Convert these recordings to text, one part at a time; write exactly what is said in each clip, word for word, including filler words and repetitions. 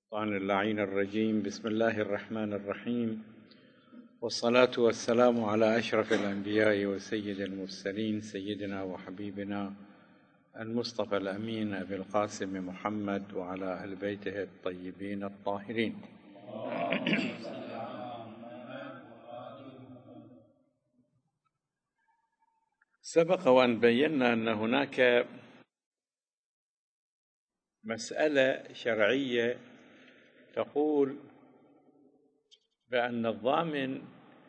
الشيطان اللعين الرجيم. بسم الله الرحمن الرحيم، والصلاة والسلام على أشرف الأنبياء وسيد المرسلين سيدنا وحبيبنا المصطفى الأمين أبي القاسم محمد وعلى أهل بيته الطيبين الطاهرين. سبق وأن بينا أن هناك مسألة شرعية تقول بأن الضامن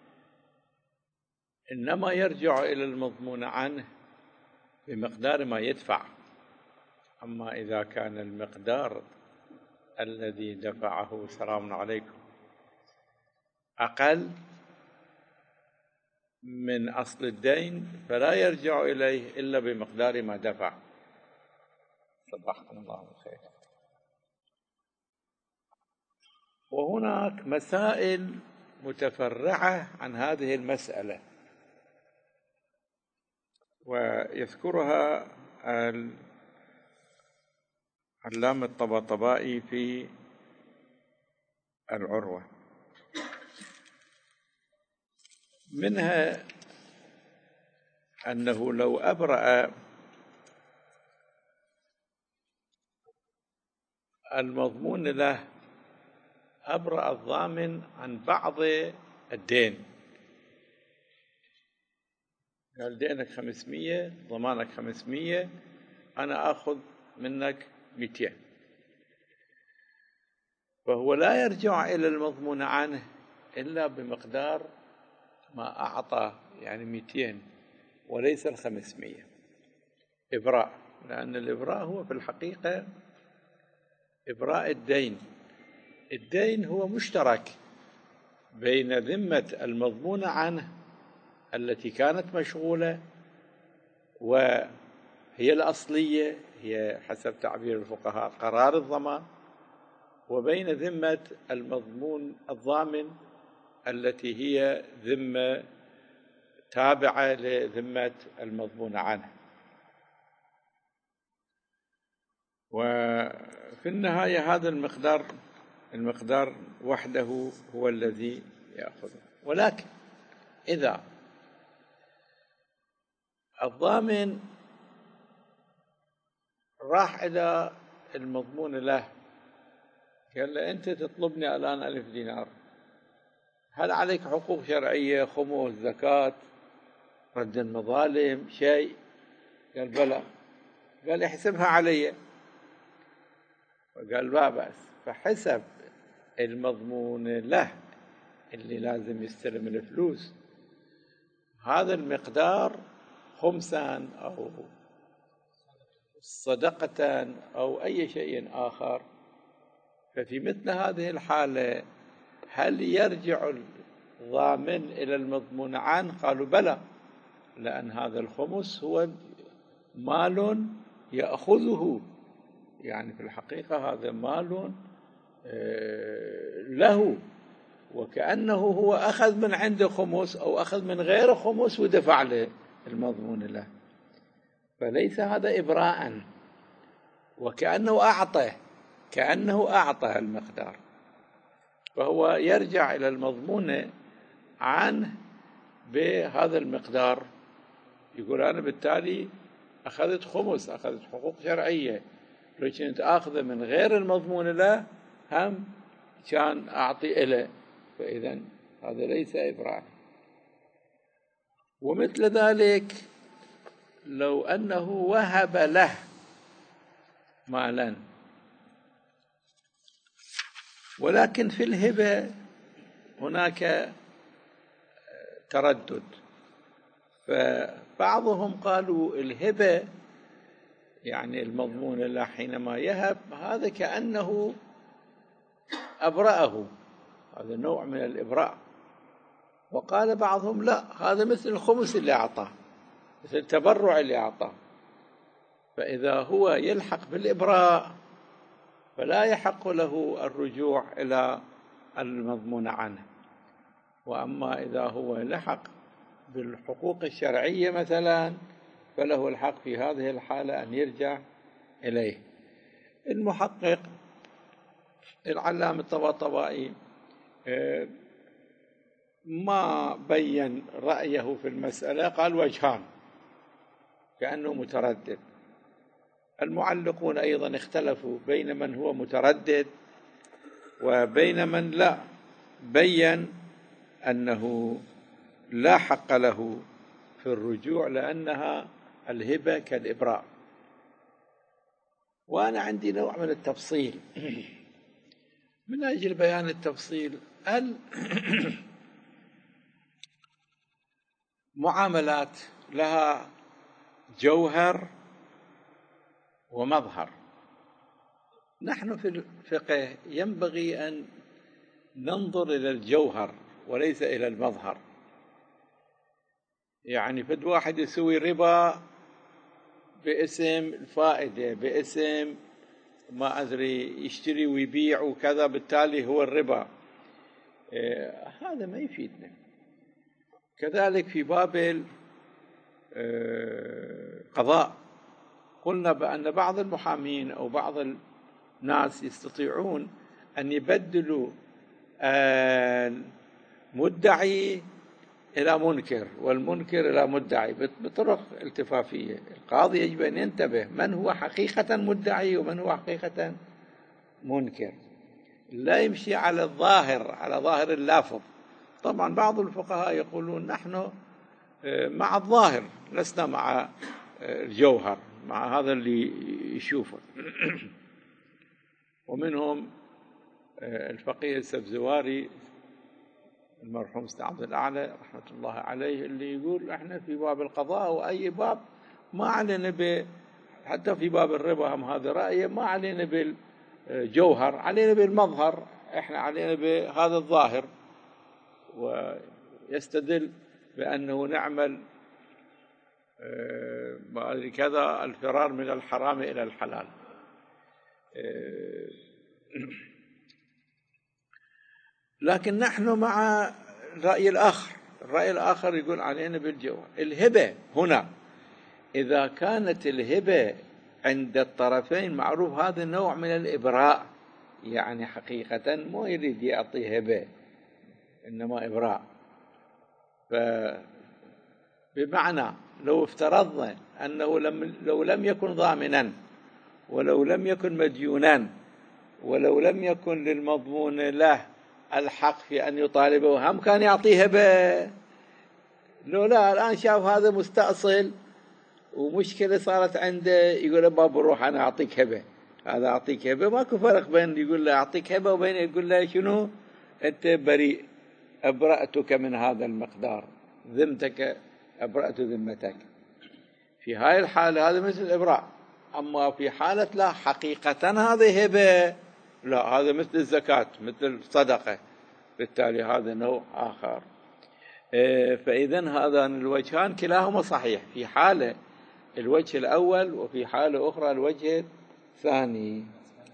إنما يرجع إلى المضمون عنه بمقدار ما يدفع، أما إذا كان المقدار الذي دفعه سلام عليكم أقل من أصل الدين فلا يرجع إليه إلا بمقدار ما دفع. صبحكم الله بالخير. وهناك مسائل متفرعة عن هذه المسألة ويذكرها العلامة الطباطبائي في العروة. منها أنه لو أبرأ المضمون له أبرأ الضامن عن بعض الدين، قال دينك خمسمية، ضمانك خمسمية، أنا أخذ منك مئتين، فهو لا يرجع إلى المضمون عنه إلا بمقدار ما أعطى، يعني مئتين وليس الخمسمية. إبراء، لأن الإبراء هو في الحقيقة إبراء الدين. الدين هو مشترك بين ذمة المضمون عنه التي كانت مشغولة وهي الأصلية، هي حسب تعبير الفقهاء قرار الضمان، وبين ذمة المضمون الضامن التي هي ذمة تابعة لذمة المضمون عنه. وفي النهاية هذا المقدار المقدار وحده هو الذي يأخذه. ولكن إذا الضامن راح إلى المضمون له قال له أنت تطلبني الآن ألف دينار، هل عليك حقوق شرعية، خمس، زكاة، رد المظالم، شيء؟ قال بلى. قال احسبها علي، فقال لا بأس. فحسب المضمون له اللي لازم يستلم الفلوس هذا المقدار خمسا أو صدقة أو أي شيء آخر. ففي مثل هذه الحالة هل يرجع الضامن إلى المضمون عنه؟ قالوا بلى، لأن هذا الخمس هو مال يأخذه، يعني في الحقيقة هذا مال له، وكأنه هو أخذ من عنده خمس أو أخذ من غير خمس ودفع له المضمون له، فليس هذا إبراء، وكأنه أعطى كأنه أعطى المقدار، فهو يرجع إلى المضمون عنه بهذا المقدار. يقول أنا بالتالي أخذت خمس، أخذت حقوق شرعية، لو كنت آخذ من غير المضمون له هم كان أعطي إله، فإذا هذا ليس إبراء. ومثل ذلك لو أنه وهب له مالا، ولكن في الهبة هناك تردد، فبعضهم قالوا الهبة يعني المضمون له حينما يهب هذا كأنه أبرأه، هذا نوع من الإبراء. وقال بعضهم لا، هذا مثل الخمس اللي أعطاه، مثل التبرع اللي أعطاه، فإذا هو يلحق بالإبراء فلا يحق له الرجوع إلى المضمون عنه. وأما إذا هو لحق بالحقوق الشرعية مثلا فله الحق في هذه الحالة أن يرجع إليه. المحقق العلامة الطباطبائي ما بين رأيه في المسألة، قال وجهان كأنه متردد. المعلقون أيضا اختلفوا بين من هو متردد وبين من لا، بين أنه لا حق له في الرجوع لأنها الهبة كالإبراء. وأنا عندي نوع من التفصيل من أجل بيان التفصيل. المعاملات لها جوهر ومظهر. نحن في الفقه ينبغي أن ننظر إلى الجوهر وليس إلى المظهر. يعني فد واحد يسوي ربا باسم الفائدة، باسم ما أدري يشتري ويبيع وكذا، بالتالي هو الربا. إيه هذا ما يفيدنا. كذلك في باب القضاء قلنا بأن بعض المحامين أو بعض الناس يستطيعون أن يبدلوا المدعي إلى منكر والمنكر إلى مدعي بطرق التفافية. القاضي يجب أن ينتبه من هو حقيقة مدعي ومن هو حقيقة منكر، لا يمشي على الظاهر، على ظاهر اللافظ. طبعا بعض الفقهاء يقولون نحن مع الظاهر لسنا مع الجوهر، مع هذا اللي يشوفه. ومنهم الفقيه السبزواري المرحوم سيد عبد الأعلى رحمة الله عليه اللي يقول احنا في باب القضاء وأي باب ما علينا ب حتى في باب الربا هم هذا رأيه، ما علينا بالجوهر، علينا بالمظهر، احنا علينا بهذا الظاهر. ويستدل بأنه نعمل ما أدري كذا الفرار من الحرام إلى الحلال. لكن نحن مع الرأي الآخر. الرأي الآخر يقول علينا بالجوهر. الهبة هنا إذا كانت الهبة عند الطرفين معروف هذا نوع من الإبراء، يعني حقيقة ما يريد يعطي هبة إنما إبراء. بمعنى لو افترضنا أنه لم لو لم يكن ضامنا ولو لم يكن مديونا ولو لم يكن للمضمون له الحق في أن يطالبه هم كان يعطيه هبة. لو لا الآن شاف هذا مستأصل ومشكلة صارت عنده يقول بابا بروح أنا أعطيك هبة، هذا أعطيك هبة. ماكو فرق بين يقول له أعطيك هبة وبين يقول له شنو أنت بريء، أبرأتك من هذا المقدار، ذمتك أبرأت ذمتك. في هاي الحالة هذا مثل الإبراء. أما في حالة لا حقيقة هذه هبة، لا هذا مثل الزكاة مثل الصدقة، بالتالي هذا نوع آخر. فإذن هذان الوجهان كلاهما صحيح، في حالة الوجه الأول وفي حالة أخرى الوجه الثاني.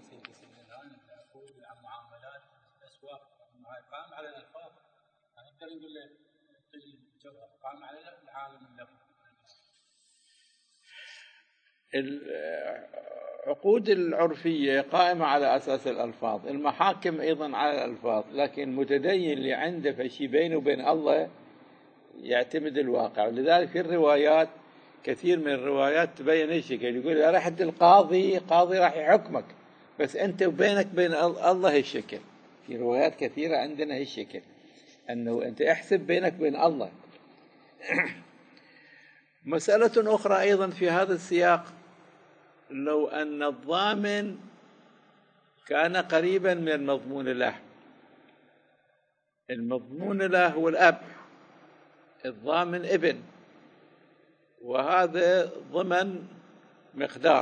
العقود العرفية قائمة على أساس الألفاظ، المحاكم أيضا على الألفاظ، لكن المتدين اللي عنده فشي بينه وبين الله يعتمد الواقع. ولذلك في الروايات كثير من الروايات تبين الشكل، يقول إذا رحت القاضي قاضي راح يحكمك بس أنت وبينك بين الله الشكل. في روايات كثيرة عندنا الشكل أنه أنت احسب بينك بين الله. مسألة أخرى أيضا في هذا السياق، لو أن الضامن كان قريبا من المضمون له، المضمون له هو الأب، الضامن ابن، وهذا ضمن مقدار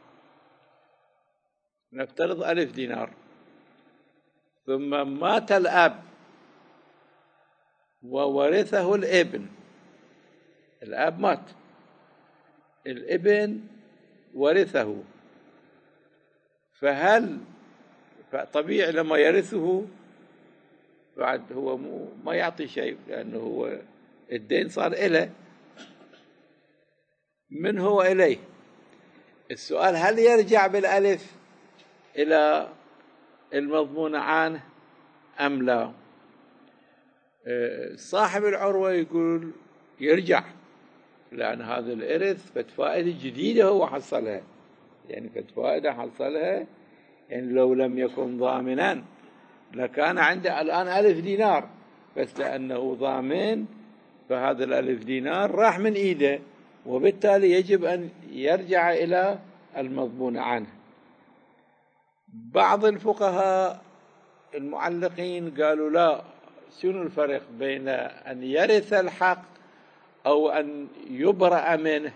نفترض ألف دينار، ثم مات الأب وورثه الابن، الأب مات الابن ورثه، فهل طبيعي لما يرثه بعد هو ما يعطي شيء لأنه هو الدين صار إله، من هو إليه؟ السؤال هل يرجع بالألف إلى المضمون عنه أم لا؟ صاحب العروة يقول يرجع، لأن هذا الإرث فد فائدة جديدة هو حصلها، يعني فد فائدة حصلها، يعني لو لم يكن ضامنا لكان عنده الآن ألف دينار، بس لأنه ضامن فهذا الألف دينار راح من إيده، وبالتالي يجب أن يرجع إلى المضمون عنه. بعض الفقهاء المعلقين قالوا لا، شنو الفرق بين أن يرث الحق أو أن يبرأ منه،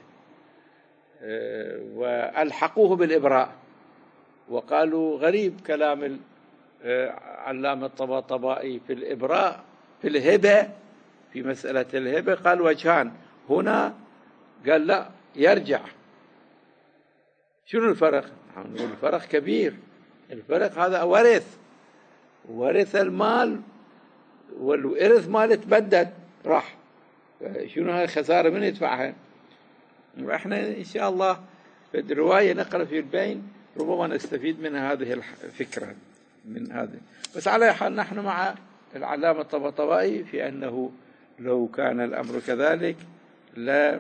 وألحقوه بالإبراء، وقالوا غريب كلام علامة الطباطبائي في الإبراء في الهبة، في مسألة الهبة قال وجهان، هنا قال لا يرجع. شنو الفرق؟ نقول الفرق كبير، الفرق هذا ورث ورث المال، والإرث مال تبدد راح، شنو هاي الخسارة من يدفعها؟ وإحنا إن شاء الله في الرواية نقرأ في البين ربما نستفيد من هذه الفكرة من هذه. بس على حال نحن مع العلامة الطباطبائي في أنه لو كان الأمر كذلك لا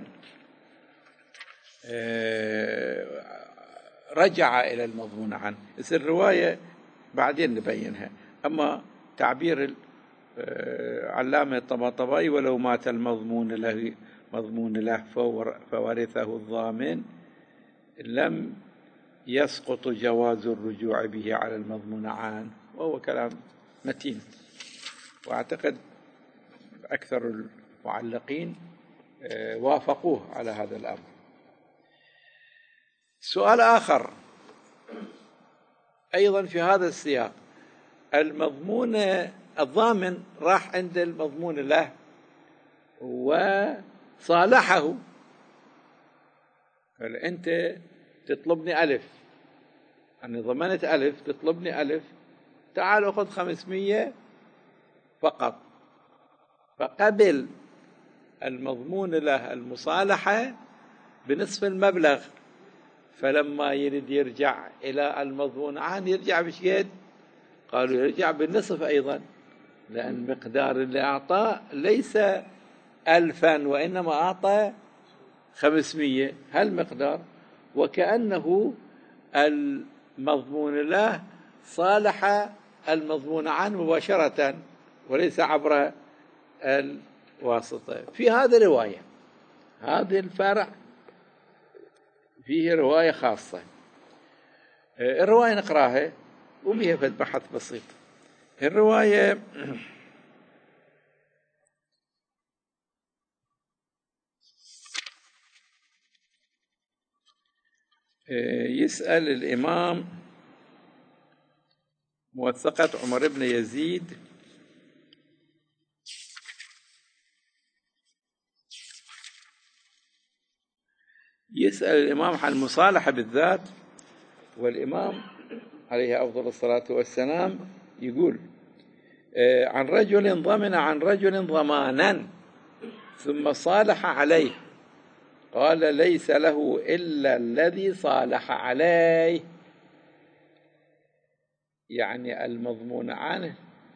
رجع إلى المضمون عنه. بس الرواية بعدين نبينها. أما تعبير علامة الطباطبائي ولو مات المضمون له مضمون له فورثه الضامن لم يسقط جواز الرجوع به على المضمون عنه، وهو كلام متين، وأعتقد أكثر المعلقين وافقوه على هذا الأمر. سؤال آخر أيضا في هذا السياق، المضمون الضامن راح عند المضمون له وصالحه، قال أنت تطلبني ألف، أنا ضمنت ألف، تطلبني ألف، تعال أخذ خمسمية فقط، فقبل المضمون له المصالحة بنصف المبلغ، فلما يريد يرجع إلى المضمون عنه يرجع بشقد؟ قالوا يرجع بالنصف أيضا، لأن مقدار اللي أعطاه ليس ألفا وإنما أعطى خمسمية، هالمقدار، وكأنه المضمون له صالح المضمون عنه مباشرة وليس عبر الواسطة. في هذه الرواية، هذه الفرع فيه رواية خاصة، الرواية نقراها وبها في بحث بسيط. الرواية يسأل الإمام موثقة عمر بن يزيد يسأل الإمام عن المصالحة بالذات، والإمام عليه أفضل الصلاة والسلام يقول عن رجل ضمن عن رجل ضمانا ثم صالح عليه، قال ليس له إلا الذي صالح عليه، يعني المضمون عنه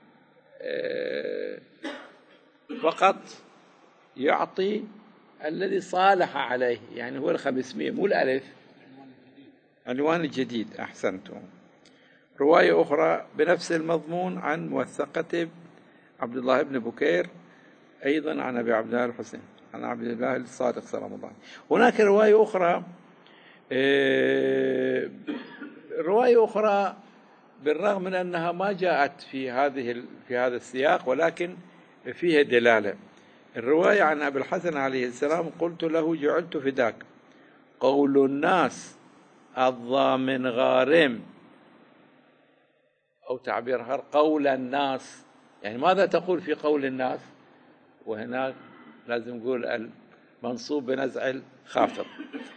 فقط يعطي الذي صالح عليه، يعني هو الخمسمية مو الألف، عنوان الجديد. أحسنتم. رواية أخرى بنفس المضمون عن موثقة عبد الله بن بكير أيضا عن أبي عبد الله الحسين عن عبد الله الصادق سلام الله. هناك رواية أخرى رواية أخرى بالرغم من أنها ما جاءت في هذه في هذا السياق ولكن فيها دلالة. الرواية عن أبي الحسن عليه السلام قلت له جعلت فداك، قول الناس الضامن غارم، أو تعبيرها قول الناس، يعني ماذا تقول في قول الناس؟ وهناك لازم نقول المنصوب بنزع الخافض.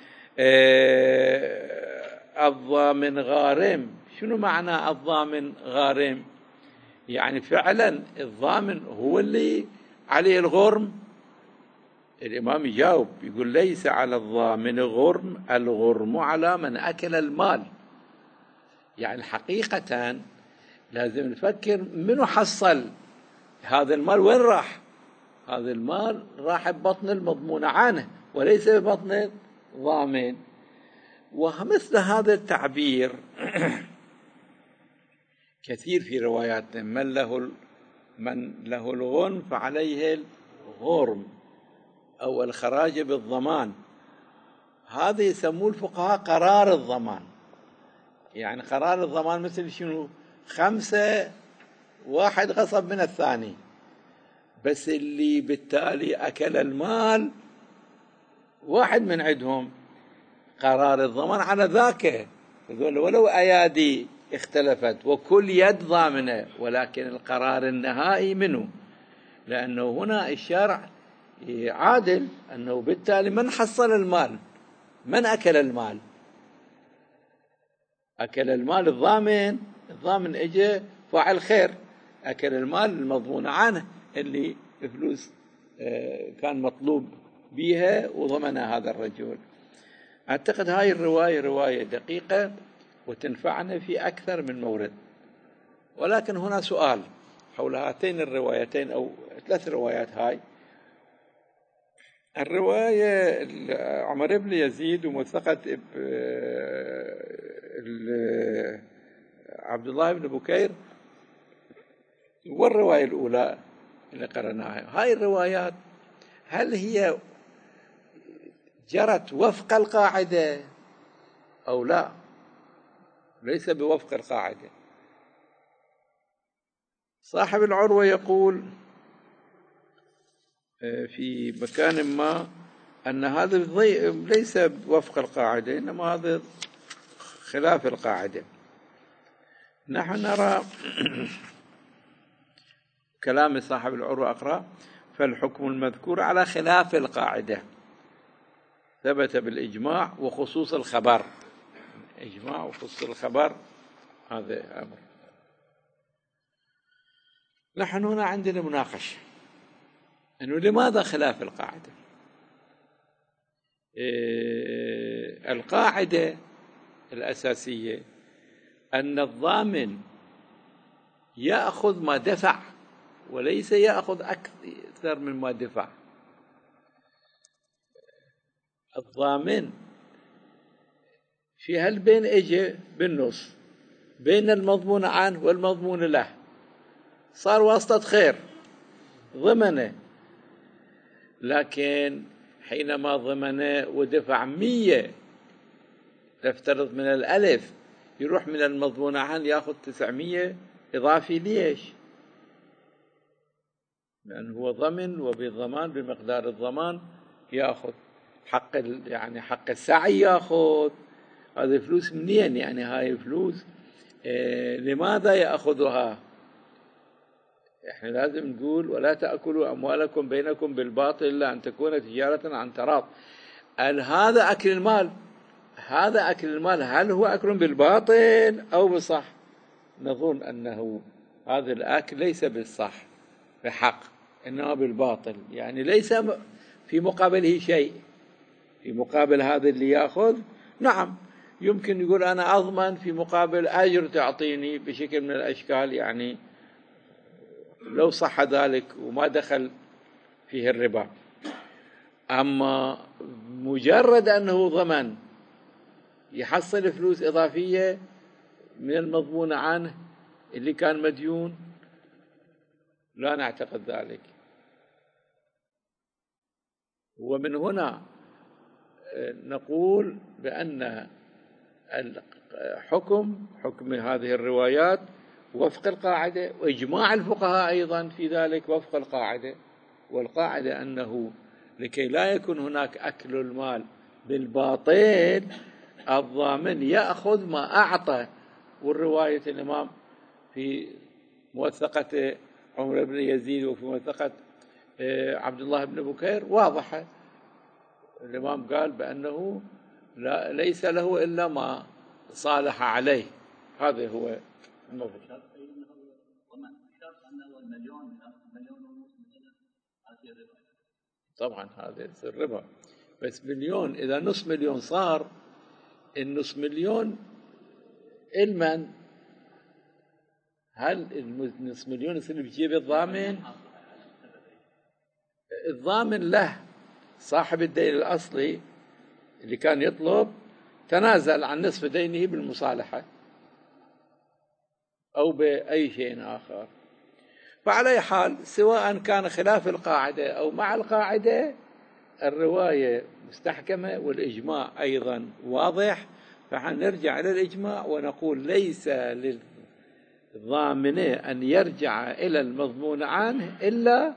الضامن غارم، شنو معنى الضامن غارم؟ يعني فعلا الضامن هو اللي عليه الغرم. الإمام يجاوب يقول ليس على الضامن غرم، الغرم على من أكل المال. يعني حقيقة لازم نفكر منو حصل هذا المال، وين راح؟ هذا المال راح ببطن المضمون عنه وليس ببطن الضامن. ومثل هذا التعبير كثير في رواياتنا: من له من له الغنم فعليه الغرم أو الخراج بالضمان. هذا يسموه الفقهاء قرار الضمان. يعني قرار الضمان مثل شنو؟ خمسة واحد غصب من الثاني، بس اللي بالتالي أكل المال واحد من عندهم، قرار الضمان على ذاك. ولو أيادي اختلفت وكل يد ضامنة، ولكن القرار النهائي منه، لأنه هنا الشرع عادل، أنه بالتالي من حصل المال؟ من أكل المال؟ أكل المال الضامن. الضامن إجا فاعل خير، أكل المال المضمون عنه اللي فلوس كان مطلوب بها وضمنها هذا الرجل. أعتقد هاي الرواية رواية دقيقة وتنفعنا في أكثر من مورد. ولكن هنا سؤال حول هاتين الروايتين أو ثلاث روايات هاي. الرواية عمر بن يزيد وموثقة عبد الله بن بكير والرواية الأولى اللي قرأناها، هاي الروايات هل هي جرت وفق القاعدة أو لا؟ ليس بوفق القاعدة. صاحب العروة يقول في مكان ما أن هذا ليس بوفق القاعدة، إنما هذا خلاف القاعدة. نحن نرى كلام صاحب العروة أقرأ: فالحكم المذكور على خلاف القاعدة ثبت بالإجماع وخصوص الخبر. إجماع وخصوص الخبر هذا أمر. نحن هنا عندنا مناقشة أنه لماذا خلاف القاعدة؟ إيه القاعدة الأساسية أن الضامن يأخذ ما دفع وليس يأخذ أكثر من ما دفع. الضامن في هالبين اجى بالنص بين المضمون عنه والمضمون له، صار واسطة خير، ضمنه. لكن حينما ضمنه ودفع مية، نفترض من الألف، يروح من المضمون عنه يأخذ تسعمية إضافي. ليش؟ لأنه هو ضمن، وبالضمان بمقدار الضمان يأخذ حق يعني حق السعي يأخذ. هذه فلوس منين؟ يعني هاي فلوس إيه لماذا يأخذها؟ احنا لازم نقول: ولا تأكلوا أموالكم بينكم بالباطل إلا أن تكون تجارة عن تراض. هل هذا أكل المال؟ هذا أكل المال هل هو أكل بالباطل أو بالصح؟ نظن أنه هذا الأكل ليس بالصح بحق، إنما بالباطل. يعني ليس في مقابله شيء. في مقابل هذا اللي يأخذ نعم يمكن يقول أنا أضمن في مقابل أجر تعطيني بشكل من الأشكال، يعني لو صح ذلك وما دخل فيه الربا. أما مجرد أنه ضمن يحصل فلوس إضافية من المضمون عنه اللي كان مديون، لا نعتقد ذلك. ومن هنا نقول بأن الحكم حكم هذه الروايات وفق القاعدة، وإجماع الفقهاء أيضا في ذلك وفق القاعدة. والقاعدة أنه لكي لا يكون هناك أكل المال بالباطل، الضامن يأخذ ما أعطى. والرواية الإمام في موثقة عمر بن يزيد وفي موثقة عبد الله بن بكير واضحة. الإمام قال بأنه لا ليس له إلا ما صالح عليه. هذا هو الموضوع. طبعا هذا الربا، بس مليون إذا نصف مليون صار، النصف مليون المن هل النصف مليون يصير بجيب الضامن؟ الضامن له صاحب الدين الأصلي اللي كان يطلب تنازل عن نصف دينه بالمصالحة أو بأي شيء آخر. فعلى أي حال سواء كان خلاف القاعدة أو مع القاعدة الرواية مستحكمة والإجماع أيضا واضح. فحنرجع إلى الإجماع ونقول ليس للضامن أن يرجع إلى المضمون عنه إلا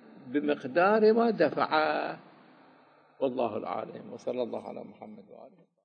بمقدار ما دفعه. والله العالم، وصلى الله على محمد وآله.